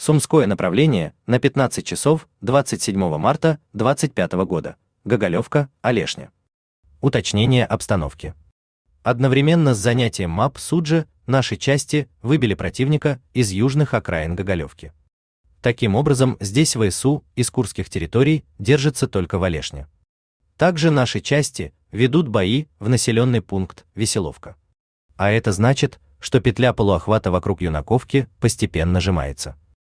Сумское направление на 15 часов 27 марта 25 года. Гоголевка, Олешня. Уточнение обстановки. Одновременно с занятием МАП Суджи наши части выбили противника из южных окраин Гоголевки. Таким образом, здесь ВСУ из курских территорий держится только в Олешне. Также наши части ведут бои в населенный пункт Веселовка. А это значит, что петля полуохвата вокруг Юнаковки постепенно сжимается.